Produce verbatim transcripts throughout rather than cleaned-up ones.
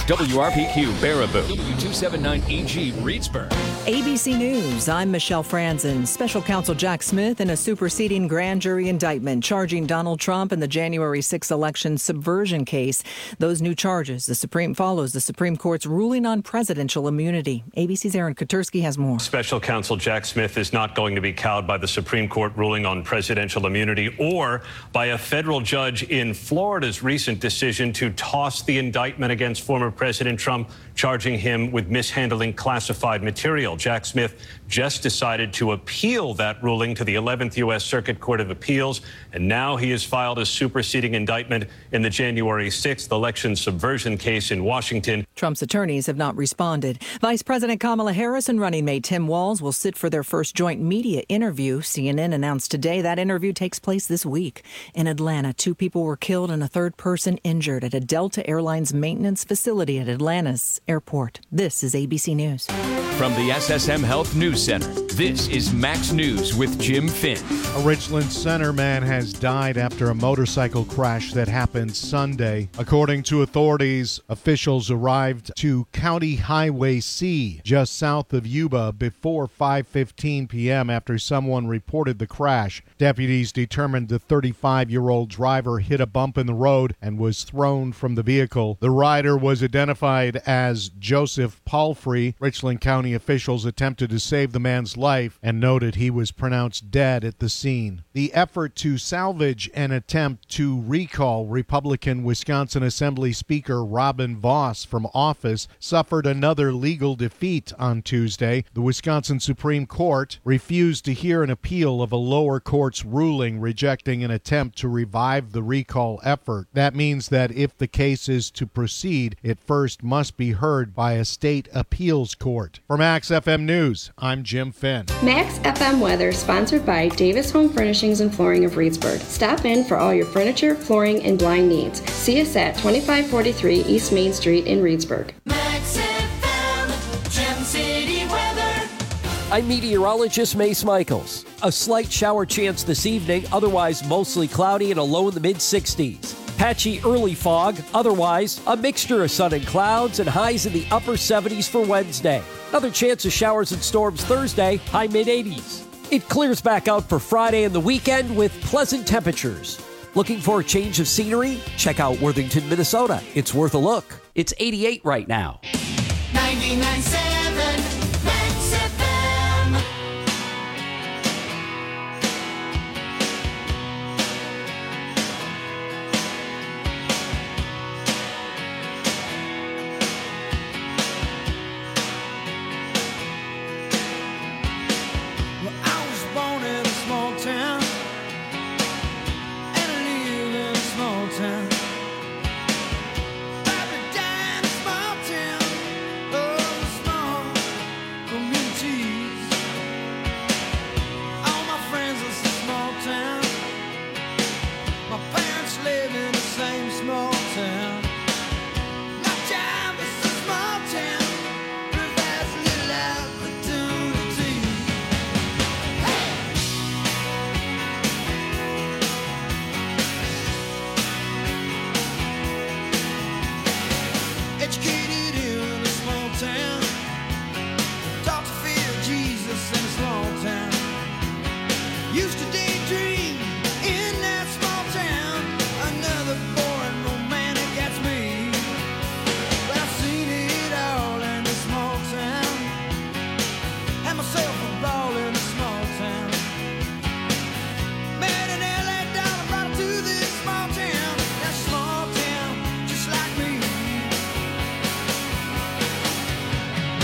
W R P Q Baraboo, W two seventy-nine E G Reedsburg. A B C News, I'm Michelle Franzen. Special Counsel Jack Smith in a superseding grand jury indictment charging Donald Trump in the January sixth election subversion case. Those new charges, the Supreme follows the Supreme Court's ruling on presidential immunity. A B C's Aaron Katersky has more. Special Counsel Jack Smith is not going to be cowed by the Supreme Court ruling on presidential immunity or by a federal judge in Florida's recent decision to toss the indictment against former President Trump, charging him with mishandling classified material. Jack Smith just decided to appeal that ruling to the eleventh U S Circuit Court of Appeals, and now he has filed a superseding indictment in the January sixth election subversion case in Washington. Trump's attorneys have not responded. Vice President Kamala Harris and running mate Tim Walz will sit for their first joint media interview. C N N announced today that interview takes place this week. In Atlanta, two people were killed and a third person injured at a Delta Airlines maintenance facility at Atlanta's airport. This is A B C News. From the S S M Health News Center, this is Max News with Jim Finn. A Richland Center man has died after a motorcycle crash that happened Sunday. According to authorities, officials arrived to County Highway C just south of Yuba before five fifteen p.m. after someone reported the crash. Deputies determined the thirty-five-year-old driver hit a bump in the road and was thrown from the vehicle. The rider was identified as Joseph Palfrey. Richland County officials attempted to save the man's life and noted he was pronounced dead at the scene. The effort to salvage an attempt to recall Republican Wisconsin Assembly Speaker Robin Vos from office suffered another legal defeat on Tuesday. The Wisconsin Supreme Court refused to hear an appeal of a lower court's ruling rejecting an attempt to revive the recall effort. That means that if the case is to proceed, it first must be heard by a state appeals court. For Max F M News, I'm Jim Finn. Max F M weather sponsored by Davis Home Furnishings and Flooring of Reedsburg. Stop in for all your furniture, flooring, and blind needs. See us at twenty-five forty-three East Main Street in Reedsburg. Max F M, Gem City weather. I'm meteorologist Mace Michaels. A slight shower chance this evening, otherwise mostly cloudy and a low in the mid sixties. Patchy early fog, otherwise a mixture of sun and clouds and highs in the upper seventies for Wednesday. Another chance of showers and storms Thursday, high mid eighties. It clears back out for Friday and the weekend with pleasant temperatures. Looking for a change of scenery? Check out Worthington, Minnesota. It's worth a look. It's eighty-eight right now. ninety-nine point seven Max F M.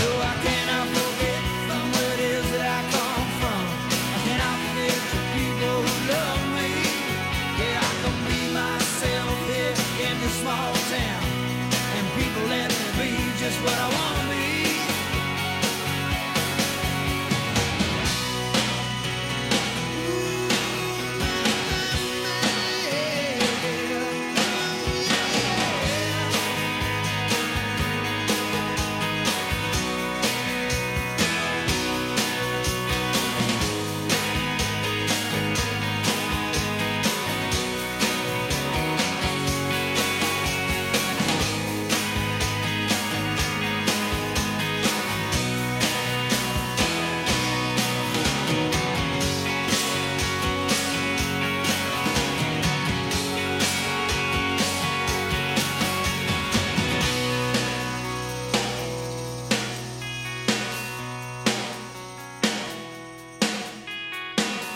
People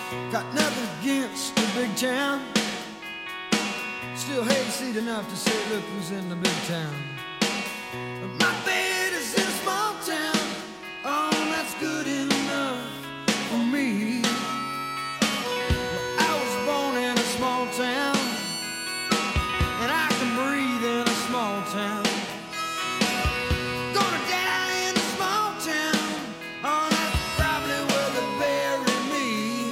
Got nothing against the big town. Still hayseed enough to say, look who's in the big town. But my bed is in a small town. Oh, that's good enough for me. Well, I was born in a small town, and I can breathe in a small town. Gonna die in a small town. Oh, that's probably where they bury me.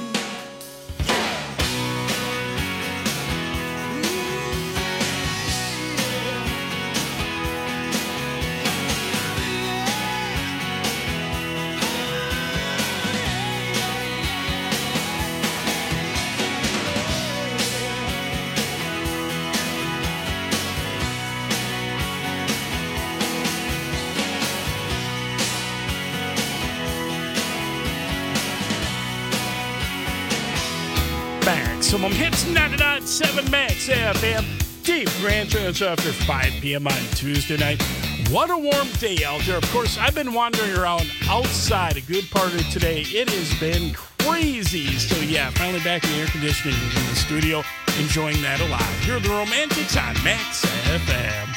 Maximum Hits ninety-nine point seven Max F M. Dave Grant, it's after five p.m. on Tuesday night. What a warm day out there. Of course, I've been wandering around outside a good part of today. It has been crazy. So, yeah, finally back in the air conditioning in the studio, enjoying that a lot. Here are the Romantics on Max F M.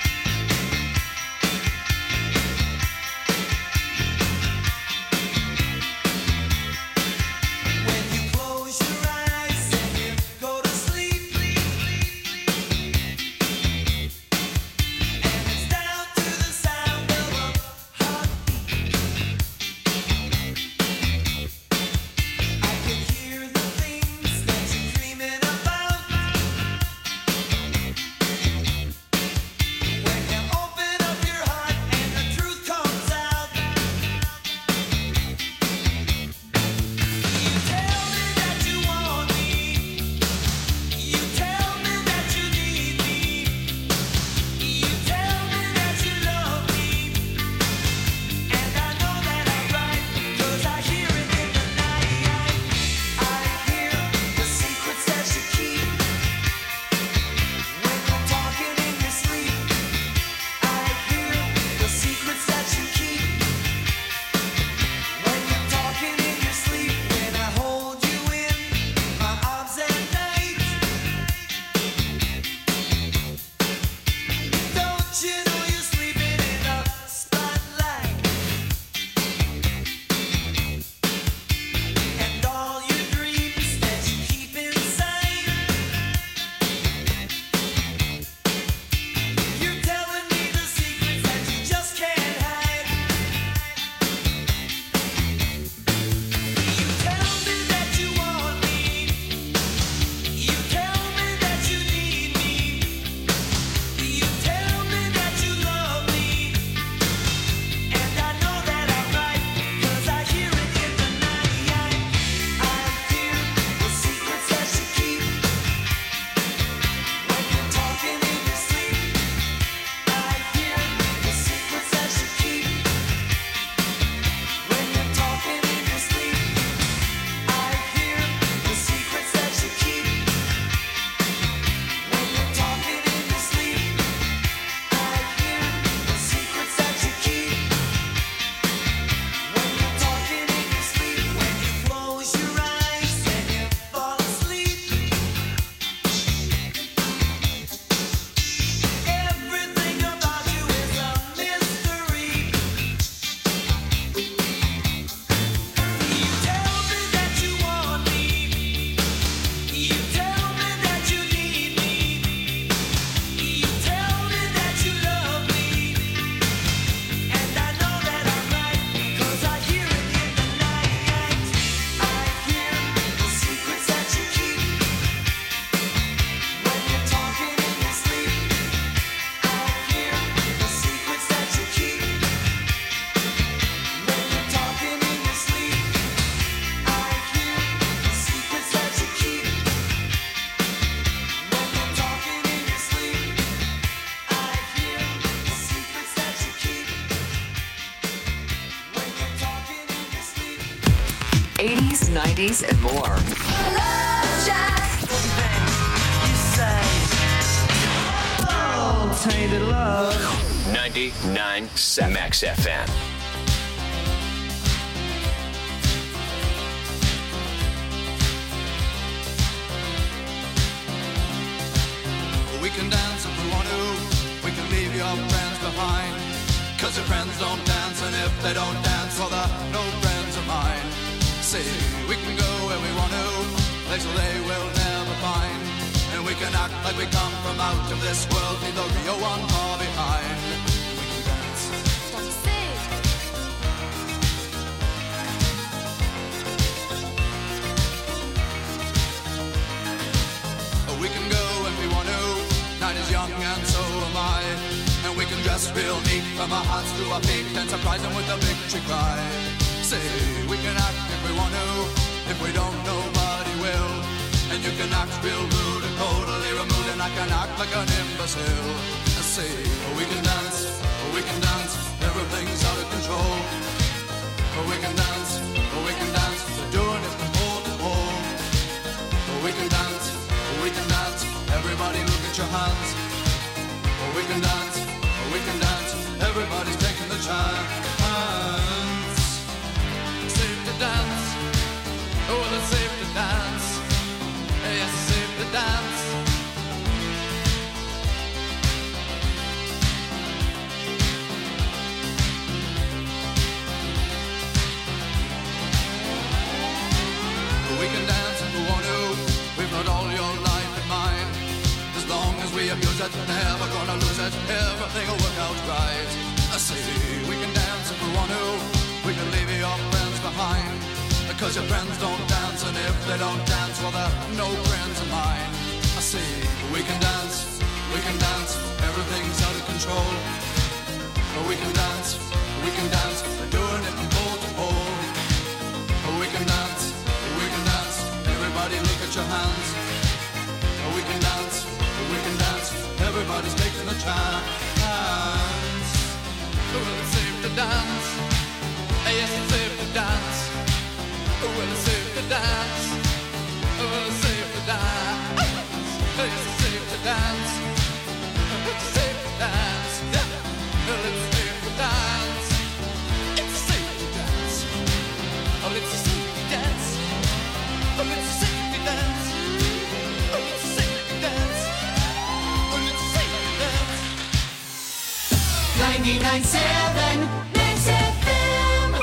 eighties, nineties, and more. Tainted love. ninety-nine point seven Max F M. behind. Cause your friends don't dance, and if they don't dance, well, they're no friends of mine. See, we can go where we want to, places they will never find. And we can act like we come from out of this world, leave the real one far behind. We can dance. We can go when we want to, night is young and so am I. And we can dress real neat from our hearts to our feet and surprise them with a victory cry. Say, we can act if we want to, if we don't, nobody will. And you can act real rude and totally removed, and I can act like an imbecile. Say, we can dance, we can dance, everything's out of control. We can dance, we can dance, we're doing it from pole to pole. We can dance, we can dance, everybody look at your hands. We can dance, we can dance, everybody's taking the chance. Safe to dance, oh, it's safe to dance. Yes, it's safe to dance. We can dance if we want to, we've got all your life in mind. As long as we abuse it, never gonna lose it, everything will work out right. I say, we can dance if we want to, we can leave your friends behind. Because your friends don't dance, and if they don't dance, well, they're no friends of mine. I say, we can dance, we can dance, everything's out of control. We can dance, we can dance, we're doing it from pole to pole. We can dance, we can dance, everybody look at your hands. We can dance, we can dance, everybody's taking a chance. Well, it's safe to dance, yes, it's safe to dance. Well, it's safe to dance, well, it's safe to dance. Yes, it's safe to dance, it's safe to dance. Well, it's safe to dance, it's safe to dance. Oh, it's safe to dance, oh, it's safe to dance. Oh, it's safe to dance, oh, it's safe to dance. ninety-nine point seven Mix F M.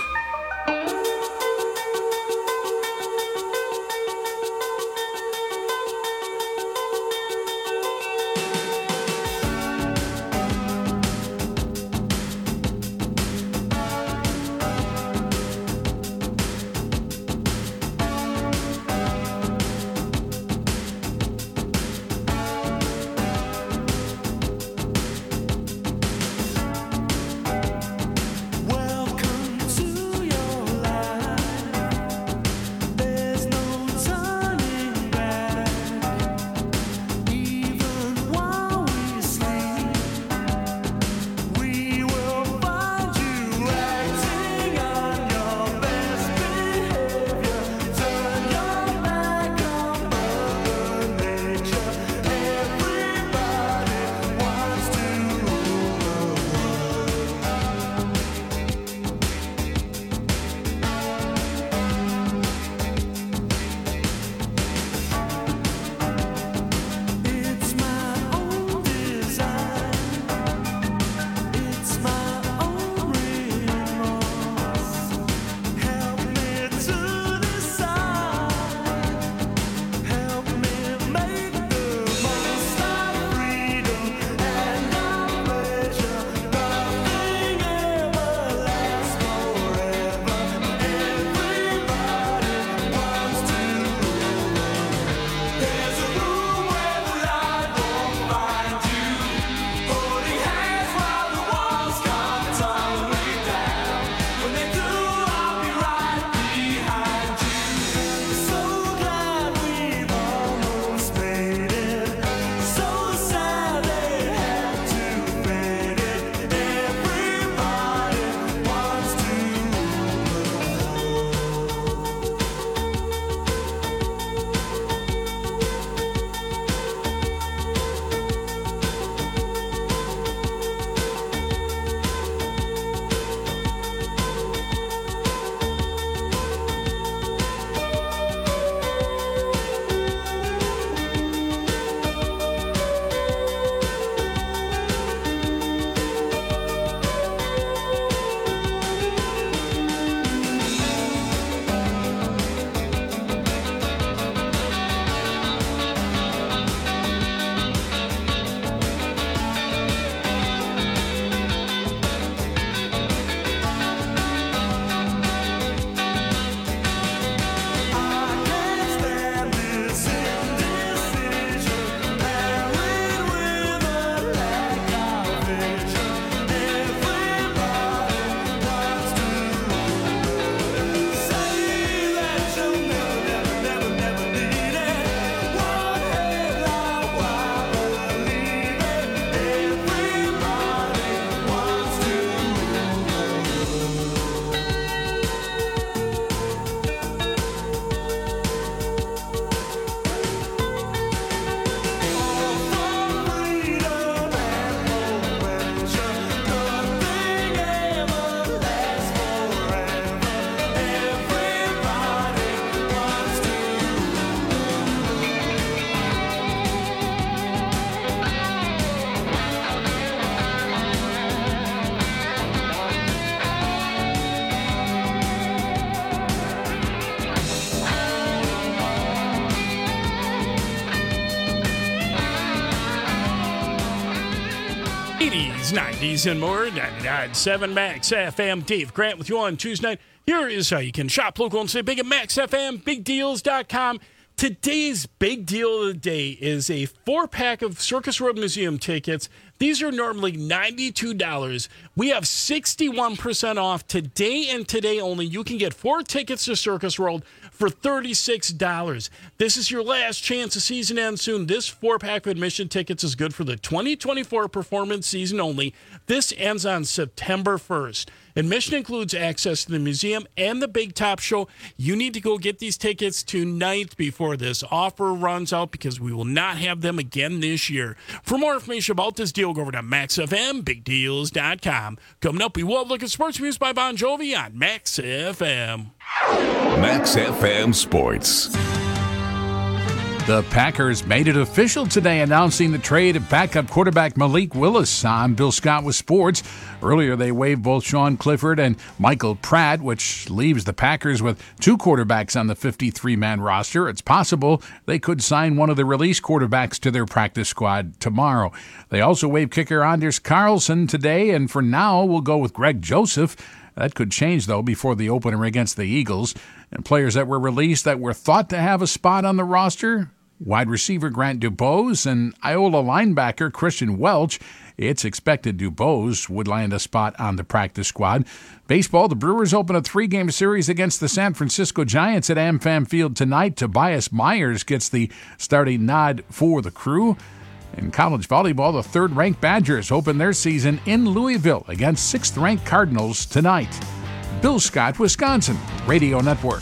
eighties, nineties, and more. ninety-nine point seven Max F M. Dave Grant with you on Tuesday night. Here is how you can shop local and stay big at Max F M, big deals dot com. Today's big deal of the day is a four-pack of Circus World Museum tickets. These are normally ninety-two dollars. We have sixty-one percent off today and today only. You can get four tickets to Circus World for thirty-six dollars. This is your last chance. The season ends soon. This four-pack of admission tickets is good for the twenty twenty-four performance season only. This ends on September first. Admission includes access to the museum and the Big Top Show. You need to go get these tickets tonight before this offer runs out because we will not have them again this year. For more information about this deal, go over to Max F M, big deals dot com. Coming up, we will look at sports news by Bon Jovi on Max F M. Max F M Sports. The Packers made it official today, announcing the trade of backup quarterback Malik Willis. I'm Bill Scott with sports. Earlier, they waived both Sean Clifford and Michael Pratt, which leaves the Packers with two quarterbacks on the fifty-three man roster. It's possible they could sign one of the released quarterbacks to their practice squad tomorrow. They also waived kicker Anders Carlson today, and for now, we'll go with Greg Joseph. That could change, though, before the opener against the Eagles. And players that were released that were thought to have a spot on the roster: wide receiver Grant DuBose and Iowa linebacker Christian Welch. It's expected DuBose would land a spot on the practice squad. Baseball, the Brewers open a three-game series against the San Francisco Giants at AmFam Field tonight. Tobias Myers gets the starting nod for the Crew. In college volleyball, the third-ranked Badgers open their season in Louisville against sixth-ranked Cardinals tonight. Bill Scott, Wisconsin, Radio Network.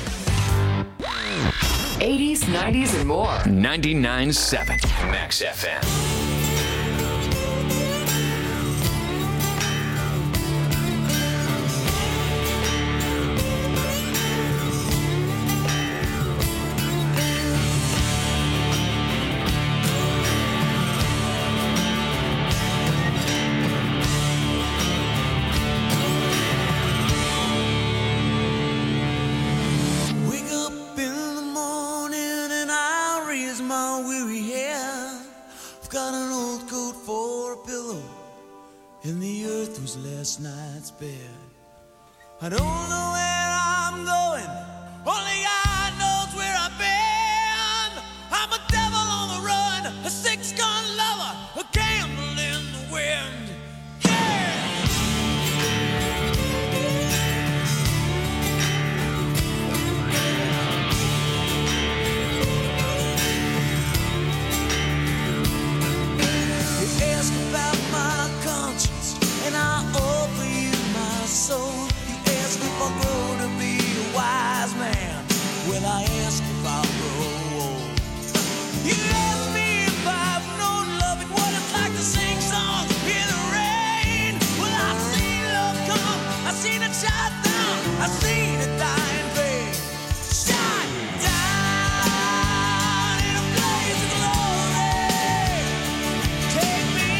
eighties, nineties, and more. ninety-nine point seven Max F M. And the earth was last night's bed. I don't know where I'm going, only God knows where I've been. I'm a devil on the run, a six-gun lover, a candle in the wind. You ask about my conscience, and I offer you my soul. You ask if I'll grow to be a wise man. Well, I ask if I'll grow old. You ask me if I've known love and what it's like to sing songs in the rain. Well, I've seen love come, I've seen it shine down, I've seen it die in vain. Shine down in a blaze of glory. Take me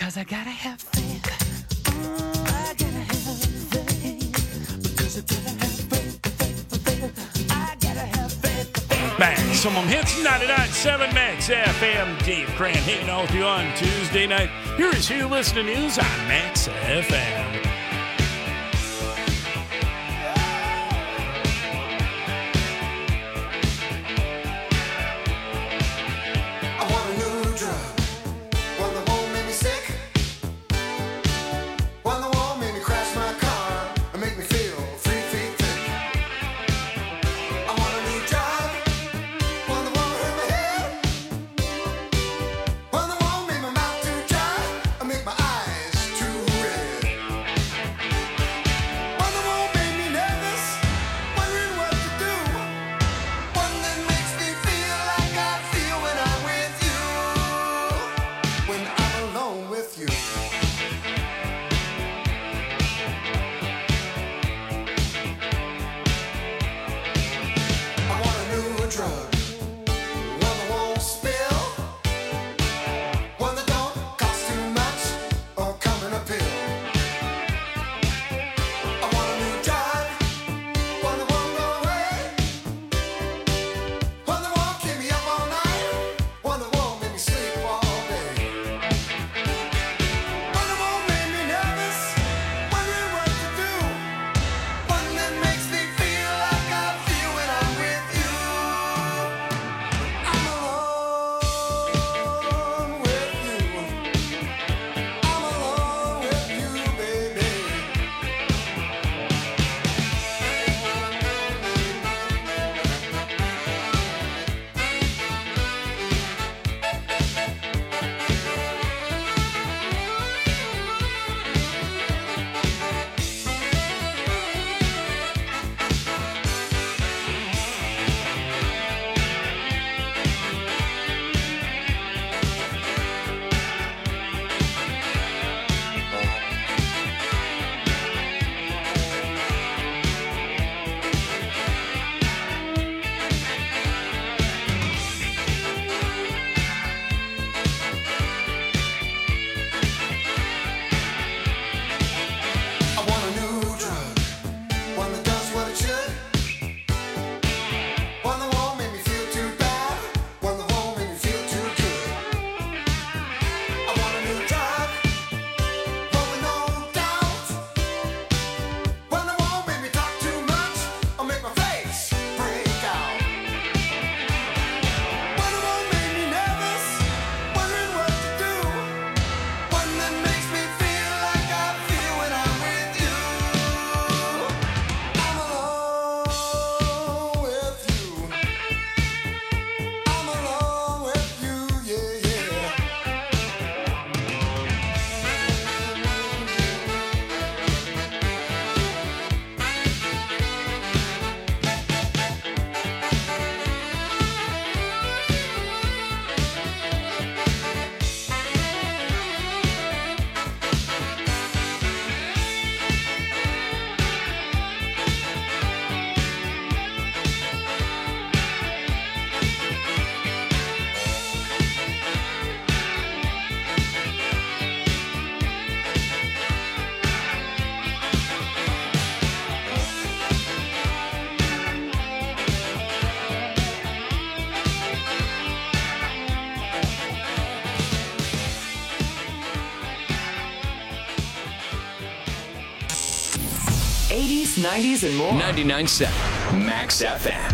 Because I gotta have faith. I gotta have faith. Because I gotta have faith, faith, faith. I gotta have faith. Maximum Hits ninety-nine point seven Max F M. Dave Grant hanging out with you on Tuesday night. Here is who you listen to news on Max F M. eighties, nineties, and more. ninety-nine point seven Max F M.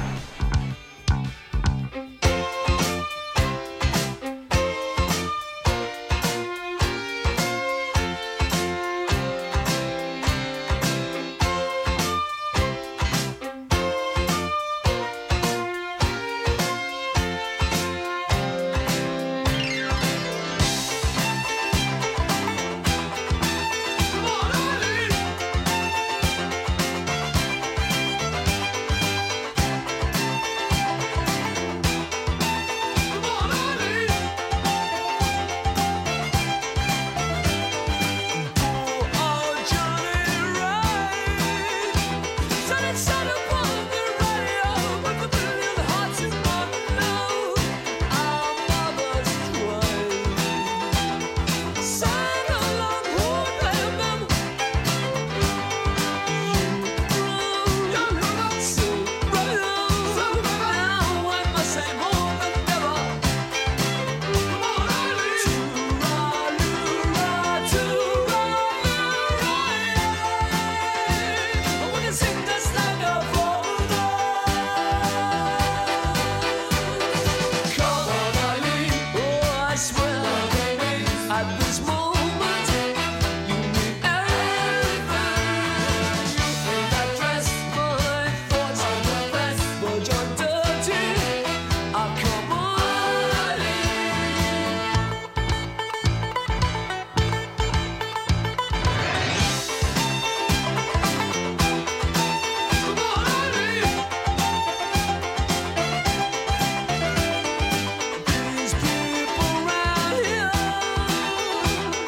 this moment. You mean everything. In that dress, my thoughts are the best, but you're dirty. I'll come on. These people around here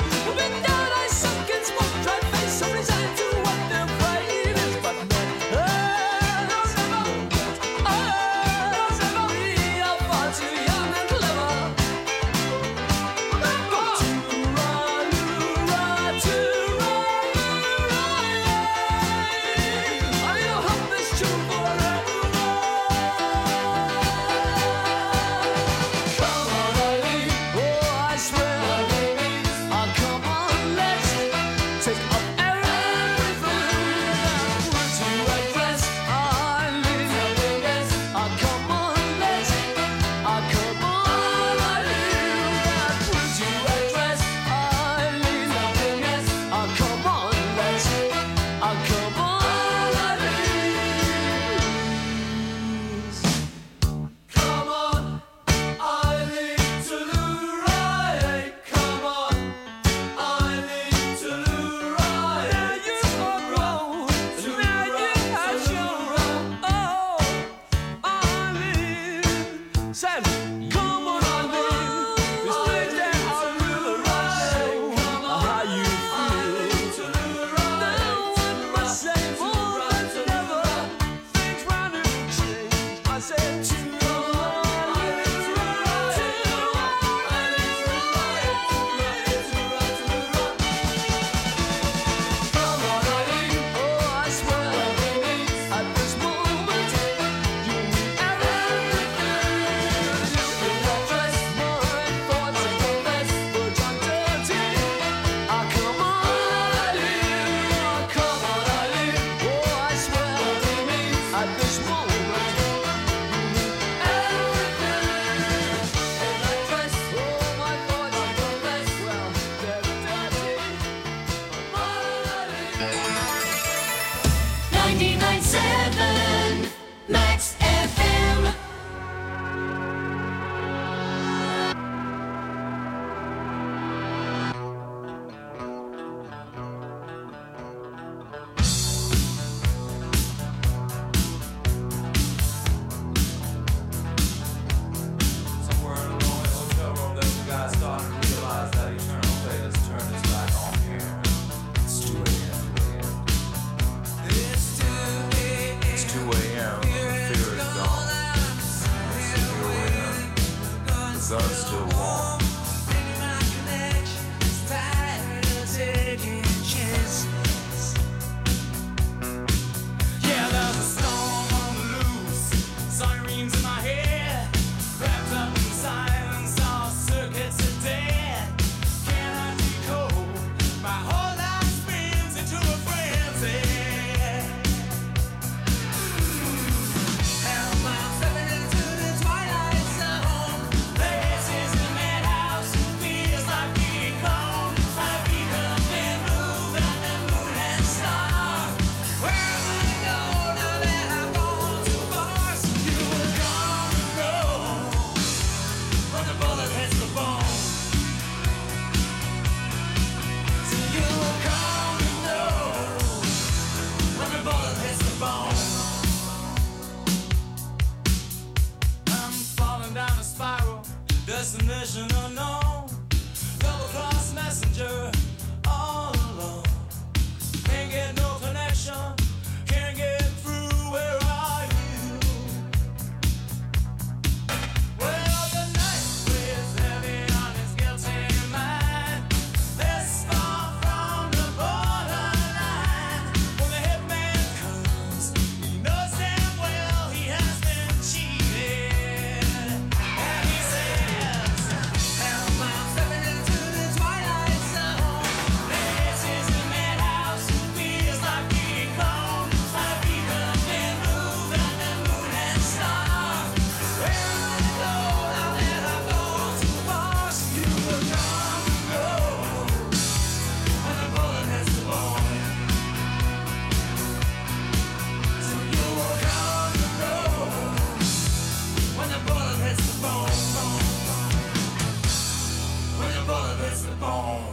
bone.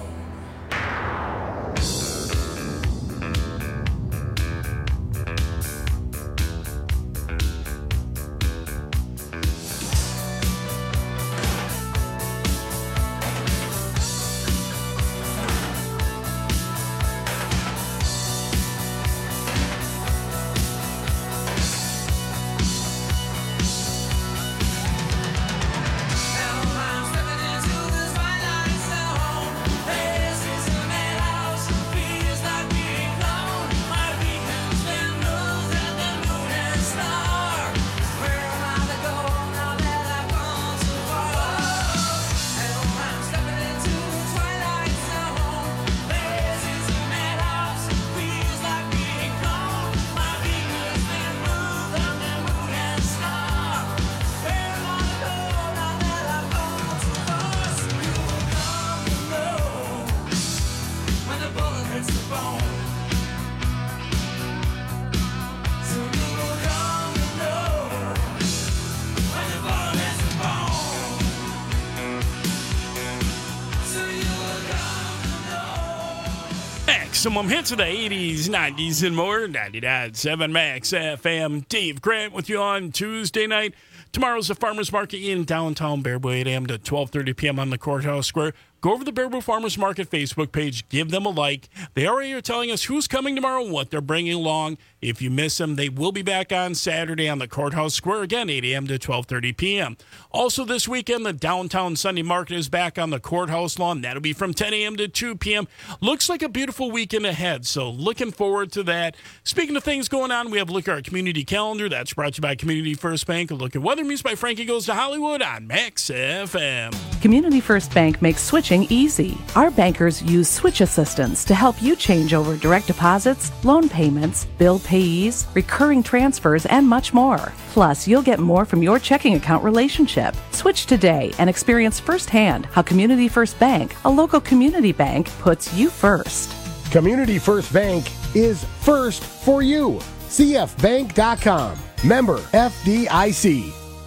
Maximum hits of the eighties, nineties, and more. ninety-nine point seven Max F M. Dave Grant with you on Tuesday night. Tomorrow's the Farmers Market in downtown Baraboo, eight a.m. to twelve thirty p.m. on the Courthouse Square. Go over to the Baraboo Farmers Market Facebook page. Give them a like. They already are telling us who's coming tomorrow and what they're bringing along. If you miss them, they will be back on Saturday on the Courthouse Square, again, eight a.m. to twelve thirty p.m. Also this weekend, the Downtown Sunday Market is back on the Courthouse lawn. That'll be from ten a.m. to two p.m. Looks like a beautiful weekend ahead, so looking forward to that. Speaking of things going on, we have a look at our community calendar. That's brought to you by Community First Bank. A look at weather news by Frankie Goes to Hollywood on Max F M. Community First Bank makes switching easy. Our bankers use switch assistance to help you change over direct deposits, loan payments, bill payees, recurring transfers, and much more. Plus, you'll get more from your checking account relationship. Switch today and experience firsthand how Community First Bank, a local community bank, puts you first. Community First Bank is first for you. C F bank dot com. Member F D I C.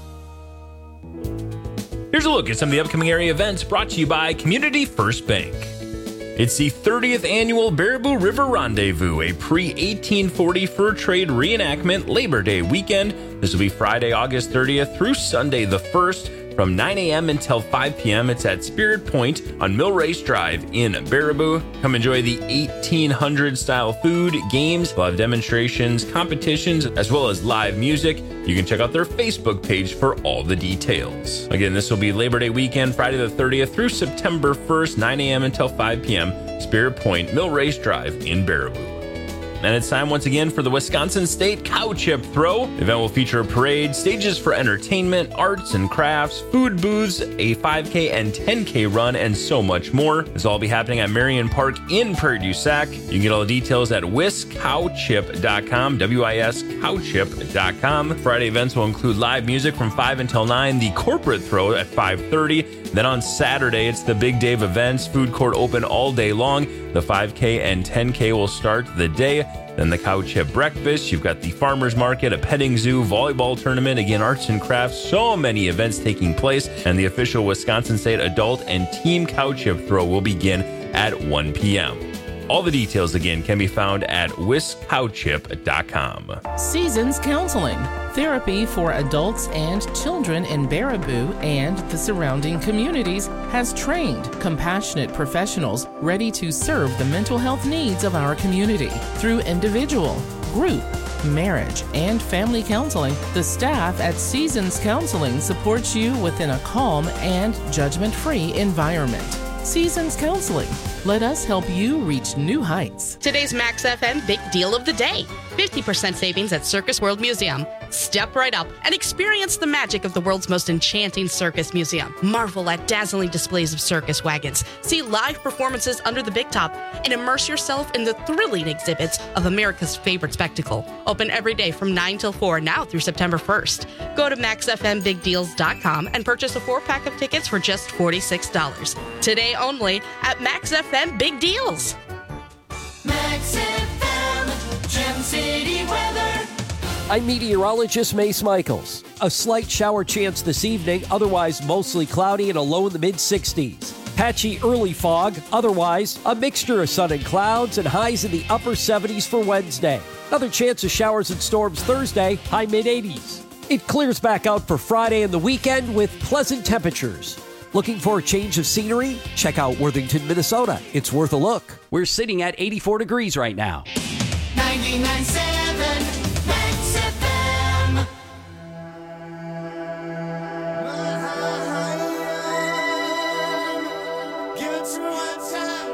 Here's a look at some of the upcoming area events brought to you by Community First Bank. It's the thirtieth annual Baraboo River Rendezvous, a pre-eighteen forty fur trade reenactment Labor Day weekend. This will be Friday, August thirtieth through Sunday the first from nine a.m. until five p.m. It's at Spirit Point on Mill Race Drive in Baraboo. Come enjoy the eighteen hundred style food, games, we'll have demonstrations, competitions, as well as live music. You can check out their Facebook page for all the details. Again, this will be Labor Day weekend, Friday the thirtieth through September first, nine a.m. until five p.m. Spirit Point, Mill Race Drive in Baraboo. And it's time once again for the Wisconsin State Cow Chip Throw. The event will feature a parade, stages for entertainment, arts and crafts, food booths, a five K and ten K run, and so much more. This will all be happening at Marion Park in Prairie du Sac. You can get all the details at wis cow chip dot com, W I S cow chip dot com. Friday events will include live music from five until nine, the corporate throw at five thirty. Then on Saturday, it's the Big Dave events, food court open all day long. The five K and ten K will start the day. Then the Cow Chip Breakfast. You've got the Farmers Market, a petting zoo, volleyball tournament, again, arts and crafts. So many events taking place. And the official Wisconsin State Adult and Team Cow Chip Throw will begin at one p.m. All the details, again, can be found at wis cow chip dot com. Seasons Counseling, therapy for adults and children in Baraboo and the surrounding communities, has trained, compassionate professionals ready to serve the mental health needs of our community. Through individual, group, marriage, and family counseling, the staff at Seasons Counseling supports you within a calm and judgment-free environment. Seasons Counseling. Let us help you reach new heights. Today's Max F M Big Deal of the Day. fifty percent savings at Circus World Museum. Step right up and experience the magic of the world's most enchanting circus museum. Marvel at dazzling displays of circus wagons. See live performances under the big top and immerse yourself in the thrilling exhibits of America's favorite spectacle. Open every day from nine till four now through September first. Go to max f m big deals dot com and purchase a four-pack of tickets for just forty-six dollars. Today only at Max F M Big Deals. Max F M, Gem City weather. I'm meteorologist Mace Michaels. A slight shower chance this evening, otherwise mostly cloudy and a low in the mid sixties. Patchy early fog, otherwise a mixture of sun and clouds, and highs in the upper seventies for Wednesday. Another chance of showers and storms Thursday, high mid-eighties. It clears back out for Friday and the weekend with pleasant temperatures. Looking for a change of scenery? Check out Worthington, Minnesota. It's worth a look. We're sitting at eighty-four degrees right now. ninety-nine point seven Max F M. Give it to me one time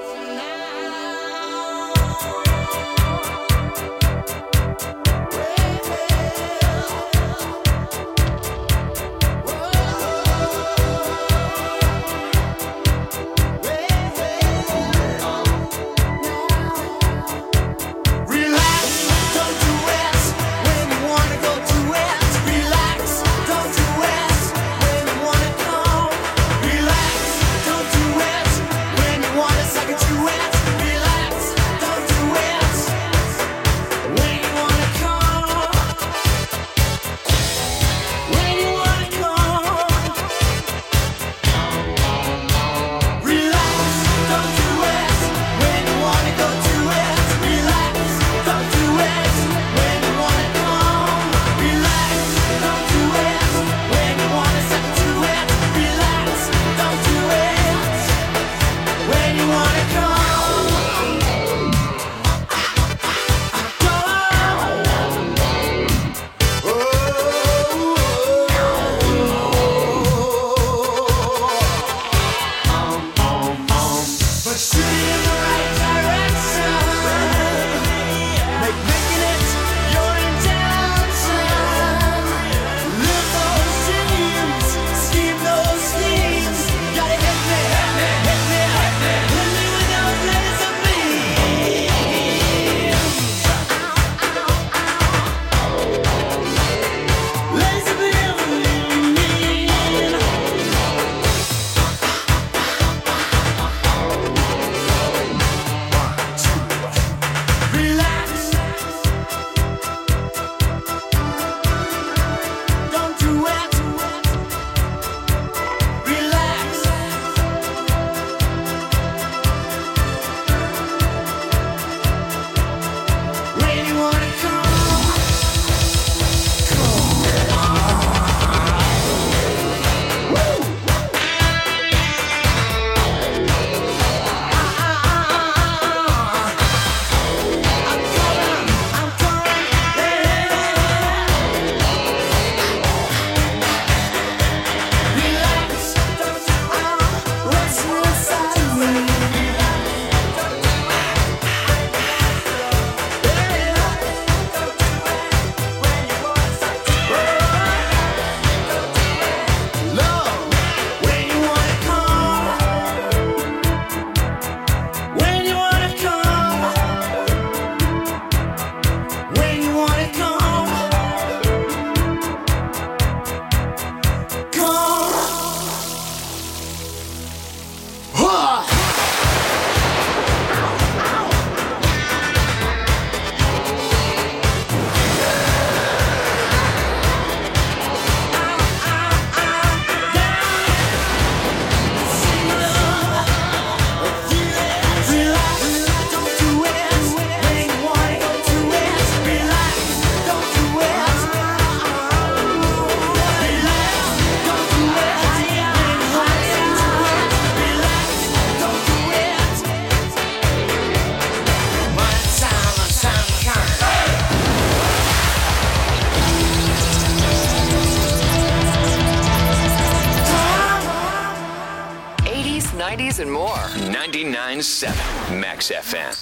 nineties and more. ninety-nine point seven Max F M.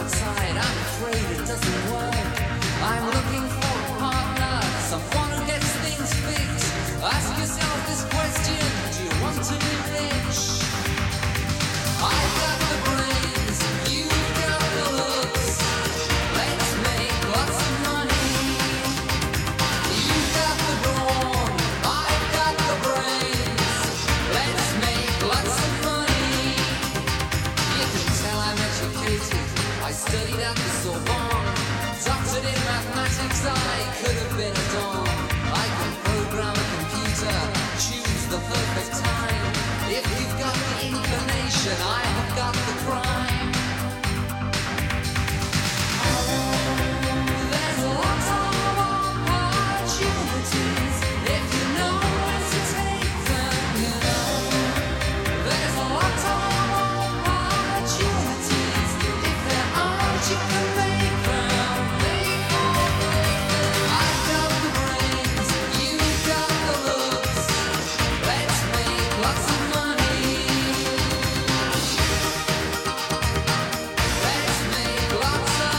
outside, I'm afraid it doesn't work. I'm looking for a partner, someone who gets things fixed. Ask yourself this question, do you want to be rich? I've got the brains, you've got the looks. Let's make lots of money. You've got the brawn, I've got the brains. Let's make lots of money. You can tell I'm educated, I studied at the Sorbonne. Doctored in mathematics, I could have been a don. I can program a computer, choose the perfect time. If you've got the inclination, I have got the crime. There's lots of opportunities if you know where to take them, you know. There's a lot of opportunities. If there aren't, you can make them. I've got the brains, you've got the looks. Let's make lots of money. Let's make lots of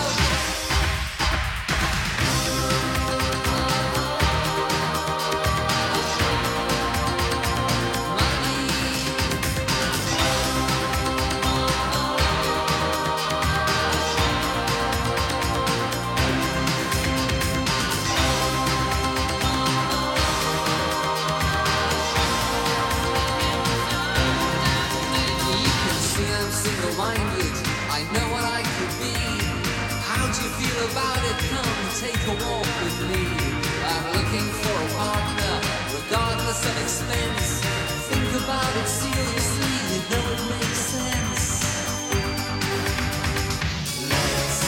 You can see I'm single-minded. I know what I could be. How do you feel about it? Come take a walk with me. I'm looking for a partner, regardless of expense. Think about it seriously, you know it makes sense. Let's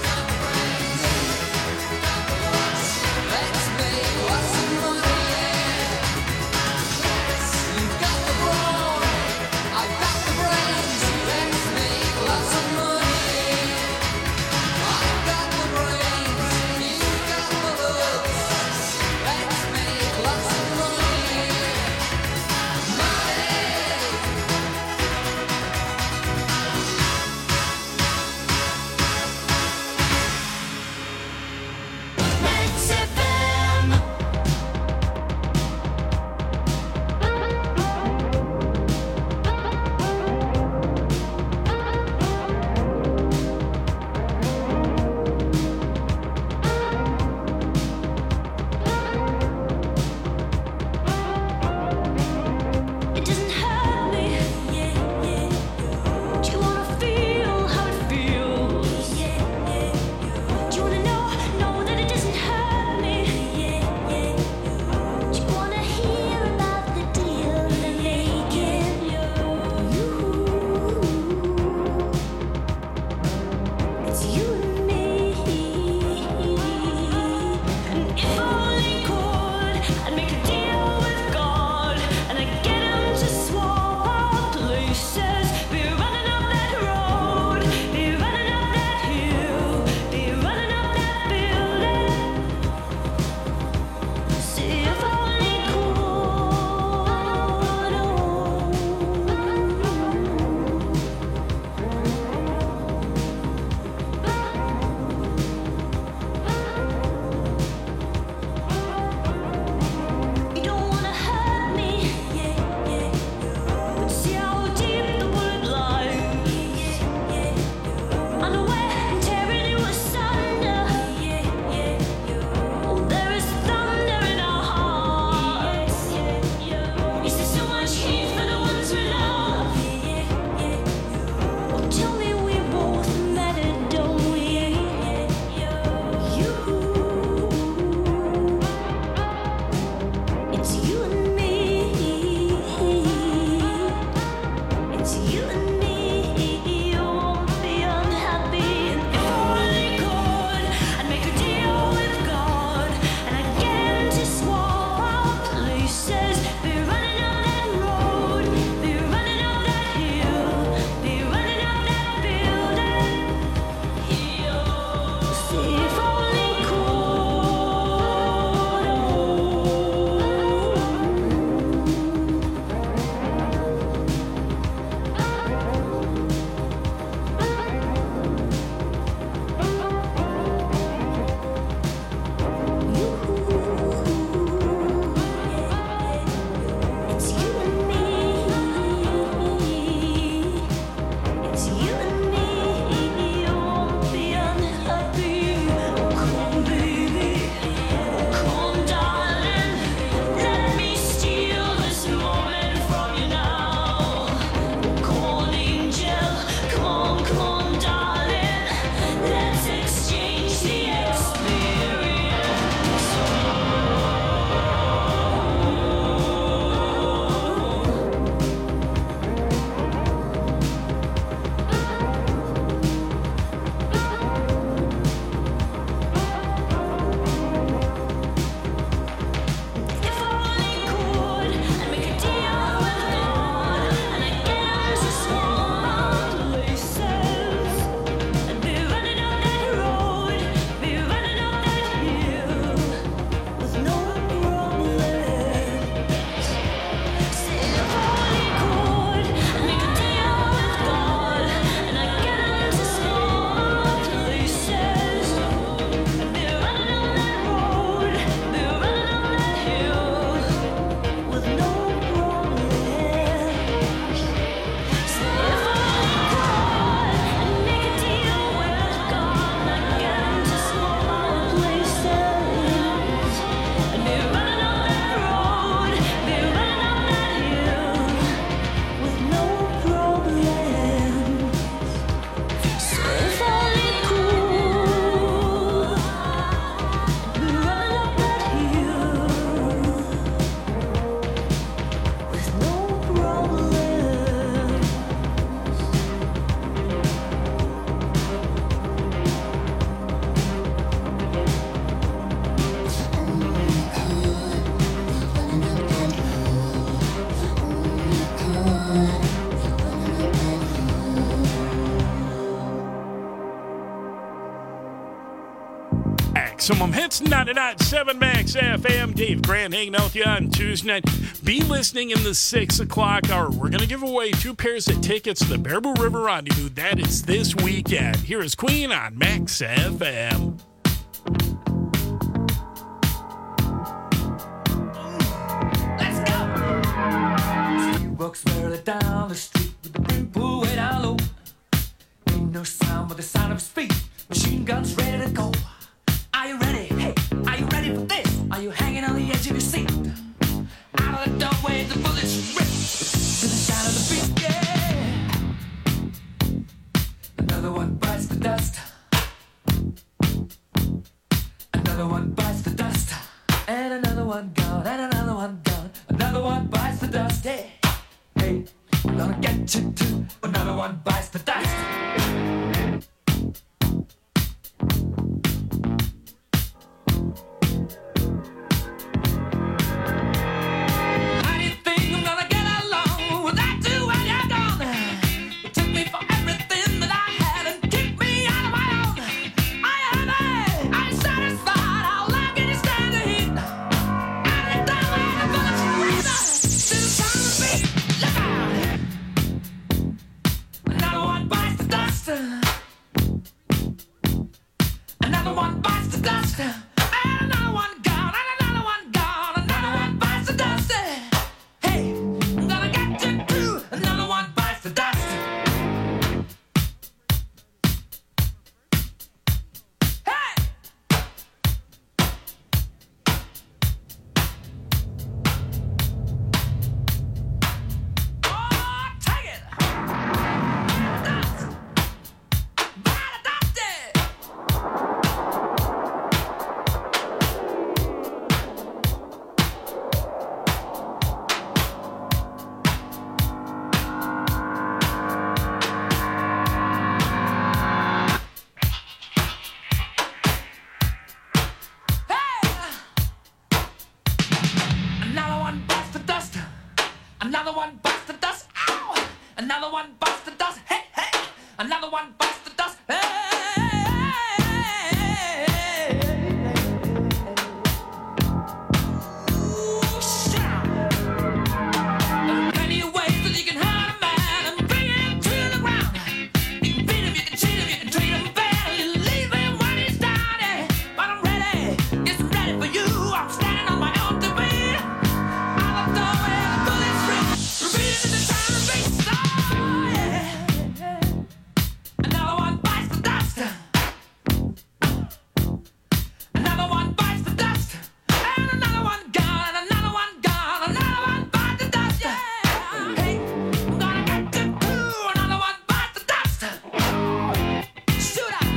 Let's make lots of money, yeah. You've got the brawn, I've got the brains. Let's make lots of money. I've got the brains, you've got the looks. Let's make lots of money. Money. Maximum Hits, ninety-nine point seven Max F M. Dave Grant hanging out with you on Tuesday night. Be listening in the six o'clock hour. We're going to give away two pairs of tickets to the Baraboo River Rendezvous. That is this weekend. Here is Queen on Max F M. Walks barely down the street with the brim pulled way down low. Ain't no sound but the sound of his feet. Machine guns ready to go. Are you ready? Hey, are you ready for this? Are you hanging on the edge of your seat? Out of the doorway, the bullets rip to the sound of the beat. Yeah. Another one bites the dust. Another one bites the dust. And another one gone. And another one gone. Another one bites the dust. Hey. Hey, I'm gonna get you too. Another one bites the dust. How do you think I'm gonna get along without you when you're gone? You took me for everything that I had and kicked me out of my own. Are you happy? Are you satisfied? How long can you stand the heat? Out of the doorway, the bullets razor to the sound of the beat. Look out! Another one bites the dust. Another one bites the dust. And another one gone. And another one gone. Another one bites the dust. Hey, I'm gonna get you too. Another one bites the dust. Hey! Oh, take it! Dust! By the dusty! Another one bites the dust. Another one bites the dust. Ow! Another one bites the dust. Hey, hey! Another one bites the dust. Hey! Ooh, shout! There are plenty of ways that you can hurt a man and bring him to the ground. You can beat him, you can cheat him, you can treat him bad. You leave him when he's down. eh? But I'm ready, yes, I'm ready for you. I'm standing on my own two feet. Out of the doorway, the bullets rip, repeating the sound of beats. Oh, yeah. Another one bites the dust. Another one bites the dust. And another one gone. And another one gone. Another one bites the dust. Yeah. Hey, I'm gonna get you too. Another one bites the dust. Shoot up.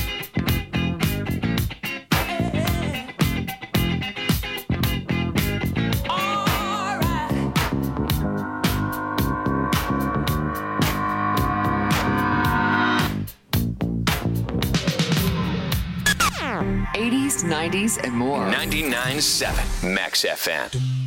All right. eighties, nineties, and more. ninety-nine point seven Max F M.